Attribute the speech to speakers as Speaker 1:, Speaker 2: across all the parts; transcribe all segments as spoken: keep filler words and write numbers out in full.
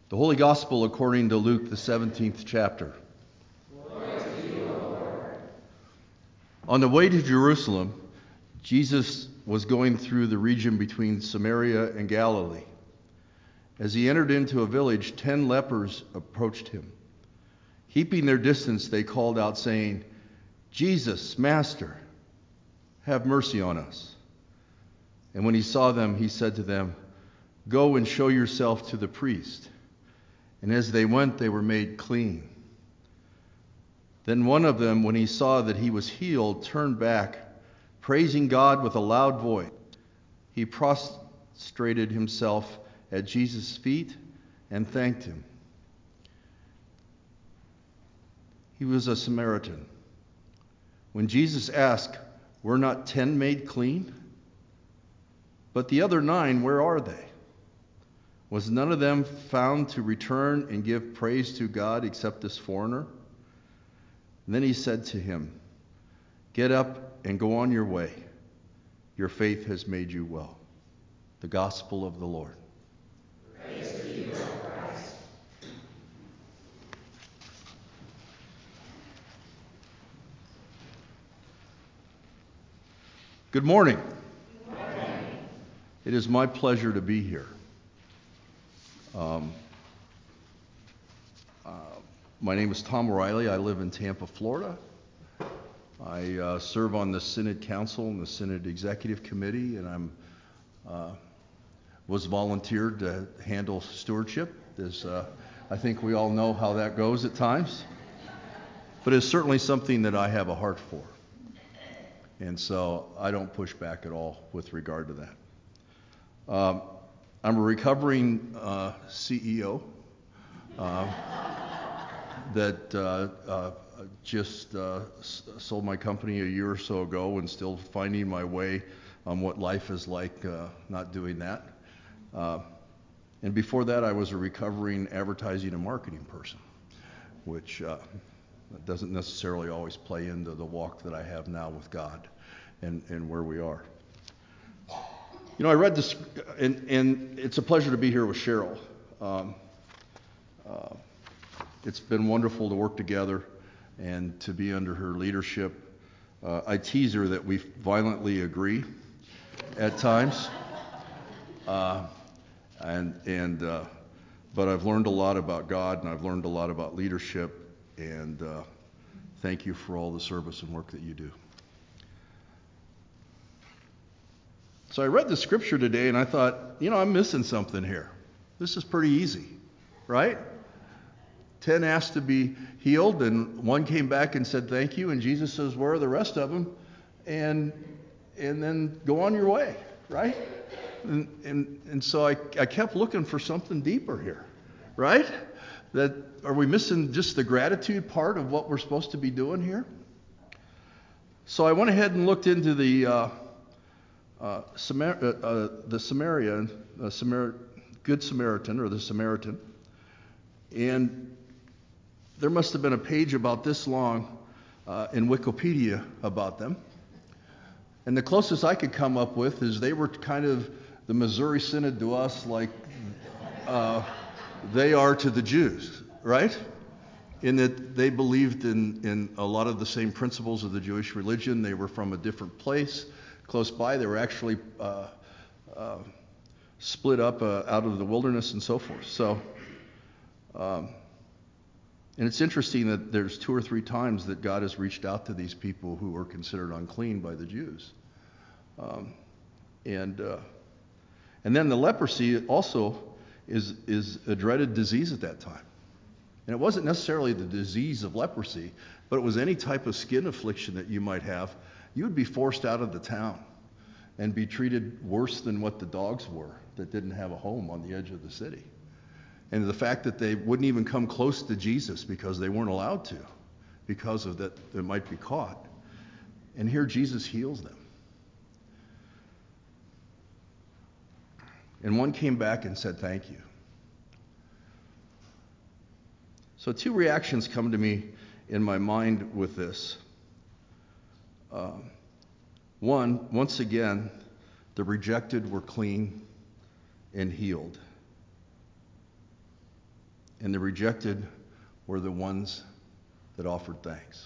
Speaker 1: The Holy Gospel according to Luke, the seventeenth chapter.
Speaker 2: Glory to you, O Lord.
Speaker 1: On the way to Jerusalem, Jesus was going through the region between Samaria and Galilee. As he entered into a village, ten lepers approached him. Keeping their distance, they called out, saying, "Jesus, Master, have mercy on us." And when he saw them, he said to them, "Go and show yourself to the priest." And as they went, they were made clean. Then one of them, when he saw that he was healed, turned back, praising God with a loud voice. He prostrated himself at Jesus' feet and thanked him. He was a Samaritan. When Jesus asked, "Were not ten made clean? But the other nine, where are they? Was none of them found to return and give praise to God except this foreigner?" And then he said to him, "Get up and go on your way. Your faith has made you well." The Gospel of the Lord.
Speaker 2: Praise to you, O Christ.
Speaker 1: Good morning.
Speaker 2: Good morning.
Speaker 1: It is my pleasure to be here. Um, uh, my name is Tom O'Reilly. I live in Tampa, Florida. I uh, serve on the Synod Council and the Synod Executive Committee, and I'm uh, was volunteered to handle stewardship. There's, uh, I think we all know how that goes at times, but it's certainly something that I have a heart for, and so I don't push back at all with regard to that. Um, I'm a recovering uh, C E O uh, that uh, uh, just uh, s- sold my company a year or so ago and still finding my way on what life is like uh, not doing that. Uh, and before that, I was a recovering advertising and marketing person, which uh, doesn't necessarily always play into the walk that I have now with God and, and where we are. You know, I read this, and, and it's a pleasure to be here with Cheryl. Um, uh, it's been wonderful to work together and to be under her leadership. Uh, I tease her that we violently agree at times, uh, and and uh, but I've learned a lot about God, and I've learned a lot about leadership, and uh, thank you for all the service and work that you do. So I read the scripture today and I thought, you know, I'm missing something here. This is pretty easy, right? Ten asked to be healed and one came back and said thank you, and Jesus says, "Where are the rest of them?" And and then go on your way, right? And and, and so I, I kept looking for something deeper here, right? That are we missing just the gratitude part of what we're supposed to be doing here? So I went ahead and looked into the uh, Uh, Samar- uh, uh, the Samaritan, uh, Samar- Good Samaritan, or the Samaritan, and there must have been a page about this long uh, in Wikipedia about them. And the closest I could come up with is they were kind of the Missouri Synod to us, like uh, they are to the Jews, right? In that they believed in, in a lot of the same principles of the Jewish religion. They were from a different place. Close by, they were actually uh, uh, split up uh, out of the wilderness and so forth. So, um, and it's interesting that there's two or three times that God has reached out to these people who were considered unclean by the Jews. Um, and uh, and then the leprosy also is is a dreaded disease at that time. And it wasn't necessarily the disease of leprosy, but it was any type of skin affliction that you might have. You would be forced out of the town and be treated worse than what the dogs were that didn't have a home on the edge of the city. And the fact that they wouldn't even come close to Jesus because they weren't allowed to, because of that they might be caught. And here Jesus heals them. And one came back and said, "Thank you." So two reactions come to me in my mind with this. Uh, one, once again, the rejected were clean and healed. and the rejected were the ones that offered thanks.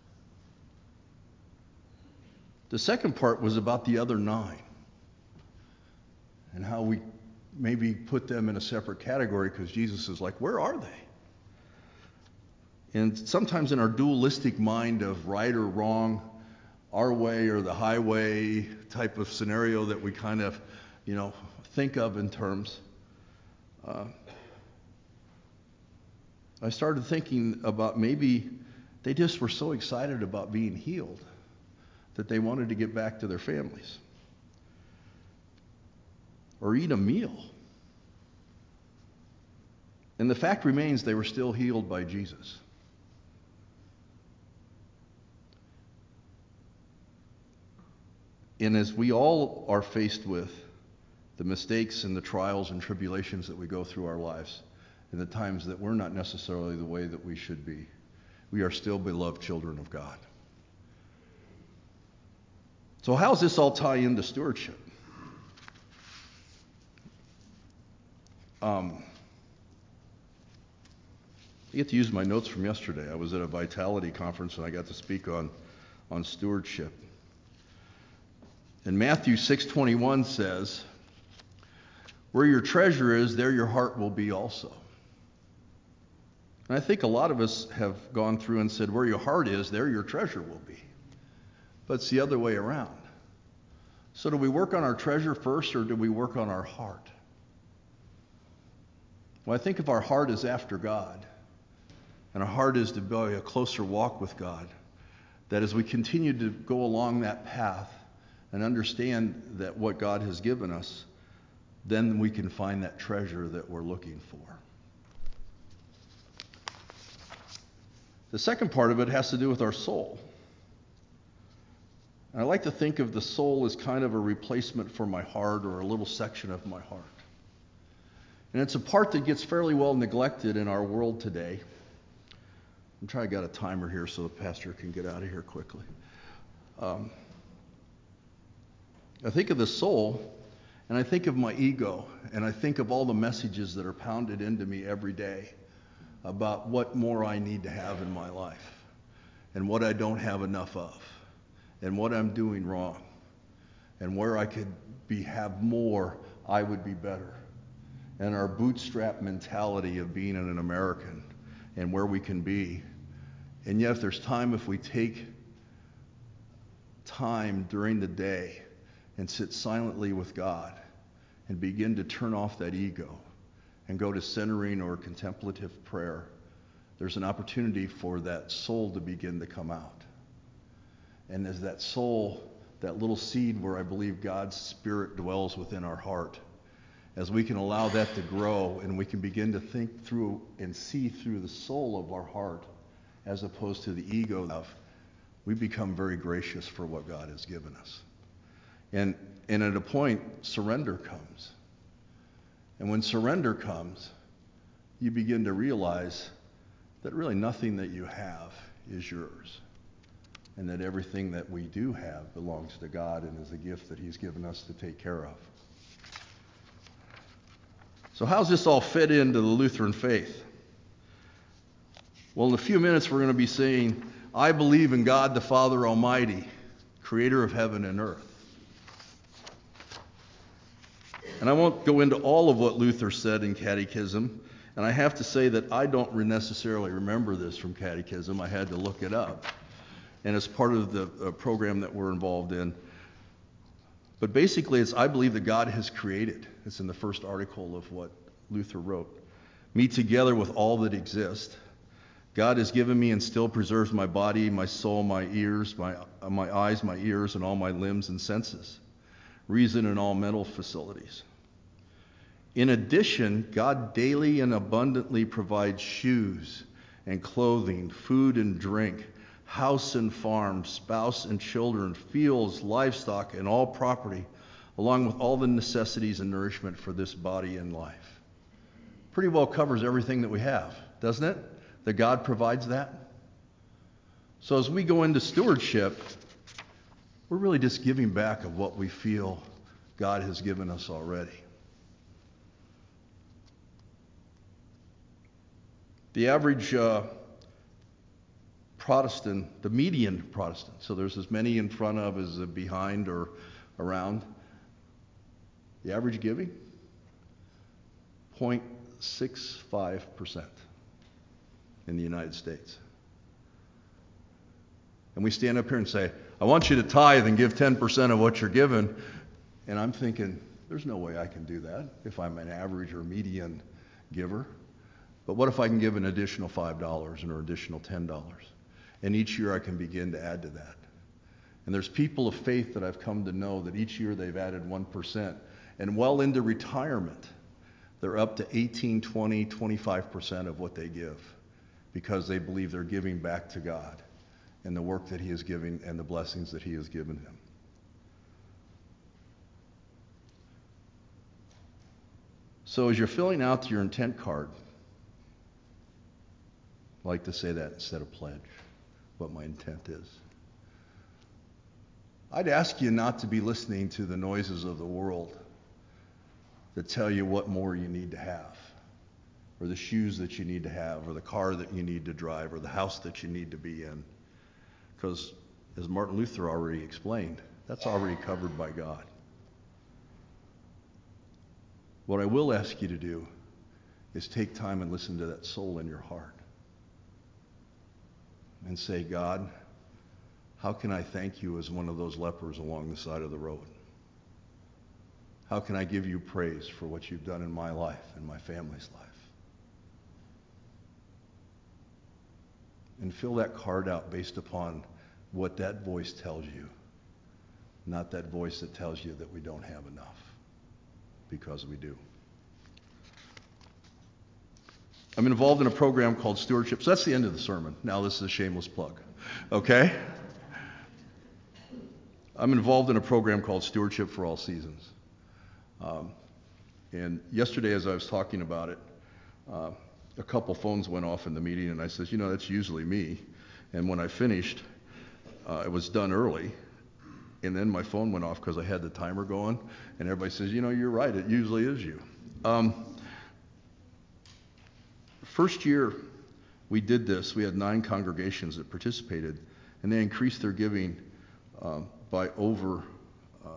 Speaker 1: The second part was about the other nine and how we maybe put them in a separate category because Jesus is like, where are they? And sometimes in our dualistic mind of right or wrong, our way or the highway type of scenario that we kind of, you know, think of in terms, uh, I started thinking about maybe they just were so excited about being healed that they wanted to get back to their families or eat a meal. And the fact remains they were still healed by Jesus. And as we all are faced with the mistakes and the trials and tribulations that we go through our lives, and the times that we're not necessarily the way that we should be, we are still beloved children of God. So how does this all tie into stewardship? Um, I get to use my notes from yesterday. I was at a Vitality conference and I got to speak on, on stewardship. And Matthew six twenty-one says, where your treasure is, there your heart will be also. And I think a lot of us have gone through and said, where your heart is, there your treasure will be. But it's the other way around. So do we work on our treasure first, or do we work on our heart? Well, I think if our heart is after God, and our heart is to build a closer walk with God, that as we continue to go along that path and understand that what God has given us, then we can find that treasure that we're looking for. The second part of it has to do with our soul. And I like to think of the soul as kind of a replacement for my heart, or a little section of my heart. And it's a part that gets fairly well neglected in our world today. I'm trying to get a timer here so the pastor can get out of here quickly. Um, I think of the soul, and I think of my ego, and I think of all the messages that are pounded into me every day about what more I need to have in my life, and what I don't have enough of, and what I'm doing wrong, and where I could be have more, I would be better. And our bootstrap mentality of being an American and where we can be. And yet if there's time, if we take time during the day and sit silently with God and begin to turn off that ego and go to centering or contemplative prayer, there's an opportunity for that soul to begin to come out. And as that soul, that little seed where I believe God's Spirit dwells within our heart, as we can allow that to grow and we can begin to think through and see through the soul of our heart as opposed to the ego of, we become very gracious for what God has given us. And, and at a point, surrender comes. And when surrender comes, you begin to realize that really nothing that you have is yours. And that everything that we do have belongs to God and is a gift that He's given us to take care of. So how does this all fit into the Lutheran faith? Well, in a few minutes we're going to be saying, I believe in God the Father Almighty, creator of heaven and earth. And I won't go into all of what Luther said in Catechism, and I have to say that I don't necessarily remember this from Catechism. I had to look it up. And it's part of the uh, program that we're involved in. But basically, it's I believe that God has created. It's in the first article of what Luther wrote. Me together with all that exists. God has given me and still preserves my body, my soul, my ears, my, uh, my eyes, my ears, and all my limbs and senses. Reason and all mental facilities. In addition, God daily and abundantly provides shoes and clothing, food and drink, house and farm, spouse and children, fields, livestock, and all property, along with all the necessities and nourishment for this body and life. Pretty well covers everything that we have, doesn't it? That God provides that. So as we go into stewardship, we're really just giving back of what we feel God has given us already. The average uh, Protestant, the median Protestant, so there's as many in front of as behind or around, the average giving, zero point six five percent in the United States. And we stand up here and say, I want you to tithe and give ten percent of what you're given. And I'm thinking, there's no way I can do that if I'm an average or median giver. But what if I can give an additional five dollars or an additional ten dollars? And each year I can begin to add to that. And there's people of faith that I've come to know that each year they've added one percent. And well into retirement, they're up to eighteen, twenty, twenty-five percent of what they give because they believe they're giving back to God and the work that He is giving and the blessings that He has given them. So as you're filling out your intent card, I like to say that instead of pledge, what my intent is. I'd ask you not to be listening to the noises of the world that tell you what more you need to have, or the shoes that you need to have, or the car that you need to drive, or the house that you need to be in. Because, as Martin Luther already explained, that's already covered by God. What I will ask you to do is take time and listen to that soul in your heart. And say, God, how can I thank you as one of those lepers along the side of the road? How can I give you praise for what you've done in my life and my family's life? And fill that card out based upon what that voice tells you, not that voice that tells you that we don't have enough, because we do. I'm involved in a program called Stewardship. So that's the end of the sermon. Now this is a shameless plug. Okay? I'm involved in a program called Stewardship for All Seasons. Um, and yesterday as I was talking about it, uh, a couple phones went off in the meeting, and I said, you know, that's usually me. And when I finished, uh, it was done early. And then my phone went off because I had the timer going. And everybody says, you know, you're right. It usually is you. Um, First year we did this, we had nine congregations that participated, and they increased their giving um, by over uh,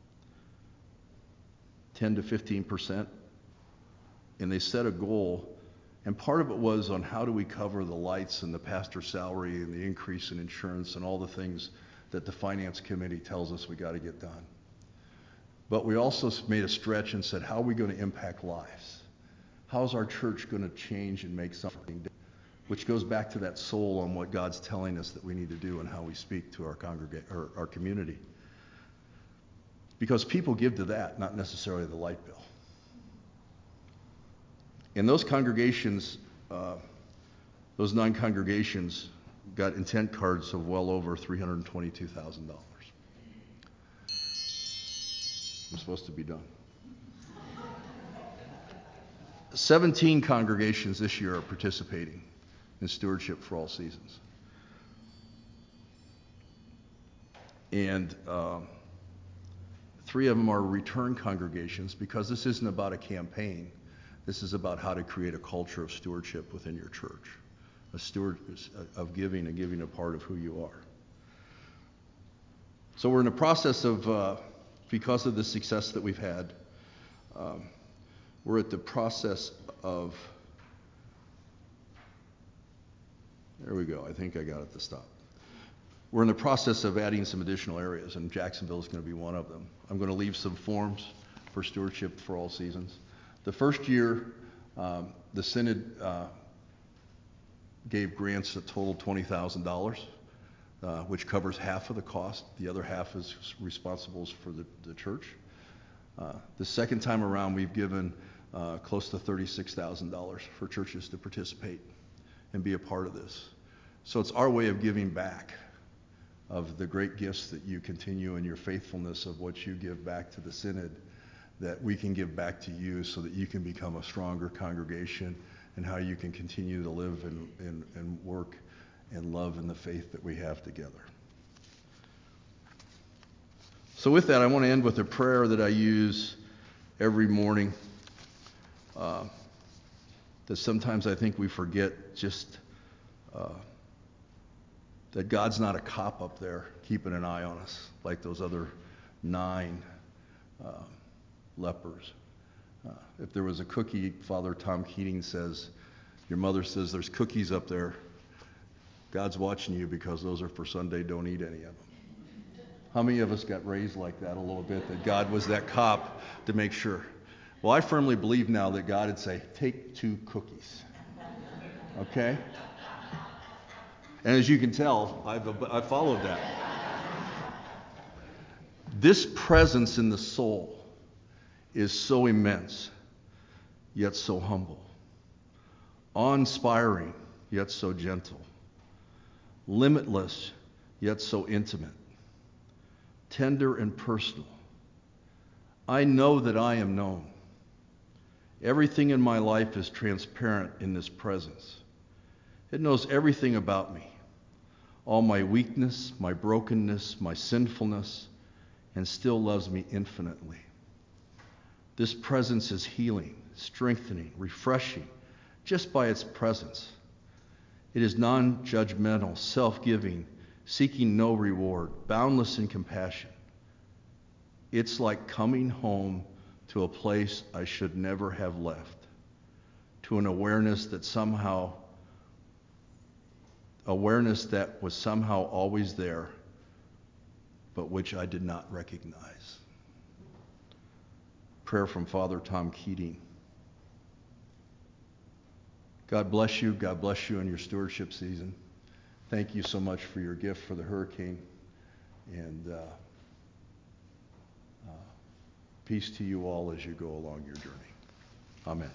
Speaker 1: ten to fifteen percent. And they set a goal, and part of it was on how do we cover the lights and the pastor's salary and the increase in insurance and all the things that the finance committee tells us we got to get done. But we also made a stretch and said, how are we going to impact lives? How's our church going to change and make something different? Which goes back to that soul on what God's telling us that we need to do and how we speak to our congregate or our community. Because people give to that, not necessarily the light bill. And those congregations, uh, those nine congregations got intent cards of well over three hundred twenty-two thousand dollars. I'm supposed to be done. seventeen congregations this year are participating in Stewardship for All Seasons. And um, three of them are return congregations, because this isn't about a campaign. This is about how to create a culture of stewardship within your church, a steward of giving and giving a part of who you are. So we're in the process of, uh, because of the success that we've had, um, we're at the process of, there we go, I think I got it to stop. We're in the process of adding some additional areas, and Jacksonville is going to be one of them. I'm going to leave some forms for Stewardship for All Seasons. The first year, um, the Synod uh, gave grants that totaled twenty thousand dollars, uh, which covers half of the cost. The other half is responsible for the, the church. Uh, the second time around, we've given uh, close to thirty-six thousand dollars for churches to participate and be a part of this. So it's our way of giving back of the great gifts that you continue in your faithfulness of what you give back to the Synod, that we can give back to you so that you can become a stronger congregation, and how you can continue to live and, and, and work and love in the faith that we have together. So with that, I want to end with a prayer that I use every morning. Uh, that sometimes I think we forget just uh, that God's not a cop up there keeping an eye on us like those other nine uh, lepers. Uh, if there was a cookie, Father Tom Keating says, your mother says there's cookies up there, God's watching you because those are for Sunday, don't eat any of them. How many of us got raised like that a little bit, that God was that cop to make sure? Well, I firmly believe now that God would say, take two cookies. Okay? And as you can tell, I've, I've followed that. This presence in the soul is so immense, yet so humble. Awe-inspiring, yet so gentle. Limitless, yet so intimate. Tender and personal. I know that I am known. Everything in my life is transparent in this presence. It knows everything about me. All my weakness, my brokenness, my sinfulness, and still loves me infinitely. This presence is healing, strengthening, refreshing, just by its presence. It is non-judgmental, self-giving, seeking no reward, boundless in compassion. It's like coming home to a place I should never have left, to an awareness that somehow, awareness that was somehow always there, but which I did not recognize. Prayer from Father Tom Keating. God bless you. God bless you in your stewardship season. Thank you so much for your gift for the hurricane. And uh, uh, peace to you all as you go along your journey. Amen.